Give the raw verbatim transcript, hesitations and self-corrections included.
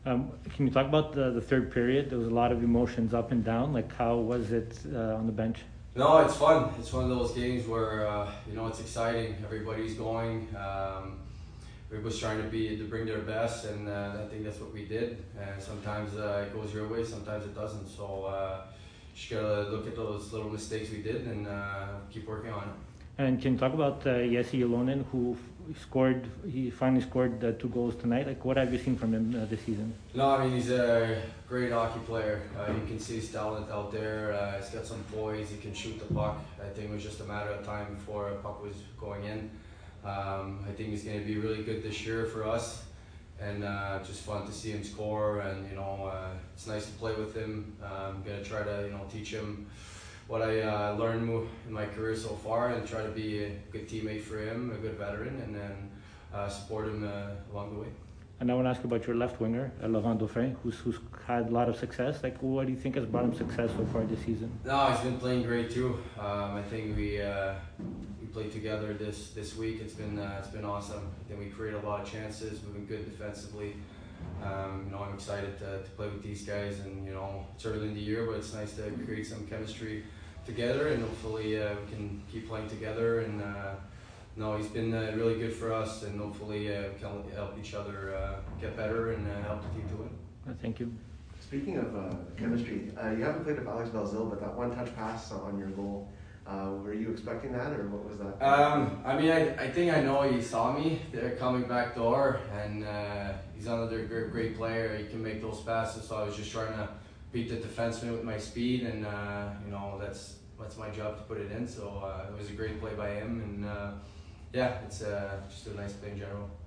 Um, can you talk about the, the third period? There was a lot of emotions up and down. Like, how was it uh, on the bench? No, it's fun. It's one of those games where uh, you know it's exciting. Everybody's going. Um, everybody's trying to be to bring their best, and uh, I think that's what we did. And sometimes uh, it goes your way, sometimes it doesn't. So uh, just gotta look at those little mistakes we did and uh, keep working on it. And can you talk about uh, Jesse Ylonen, who f- scored? He finally scored uh, two goals tonight. Like, what have you seen from him uh, this season? No, I mean he's a great hockey player. Uh, you can see his talent out there. Uh, he's got some poise. He can shoot the puck. I think it was just a matter of time before a puck was going in. Um, I think he's going to be really good this year for us, and uh, just fun to see him score. And you know, uh, it's nice to play with him. Uh, I'm going to try to you know teach him what I uh, learned in my career so far, and try to be a good teammate for him, a good veteran, and then uh, support him uh, along the way. And I want to ask you about your left winger, uh, Laurent Dauphin, who's, who's had a lot of success. Like, what do you think has brought him success so far this season? No, he's been playing great too. Um, I think we uh, we played together this this week. It's been uh, it's been awesome. I think we created a lot of chances. We've been good defensively. Um, you know, I'm excited to, to play with these guys, and you know, it's early in the year, but it's nice to create some chemistry together, and hopefully uh, we can keep playing together. And uh, no, he's been uh, really good for us, and hopefully uh, we can help each other uh, get better and uh, help the team to win. Uh, thank you. Speaking of uh, chemistry, uh, you haven't played with Alex Belzil, but that one touch pass on your goal, uh, were you expecting that, or what was that? Um, I mean, I, I think I know he saw me there coming back door, and uh, he's another great, great player. He can make those passes, so I was just trying to beat the defenseman with my speed, and uh, you know that's that's my job to put it in. So uh, it was a great play by him, and uh, yeah, it's uh, just a nice play in general.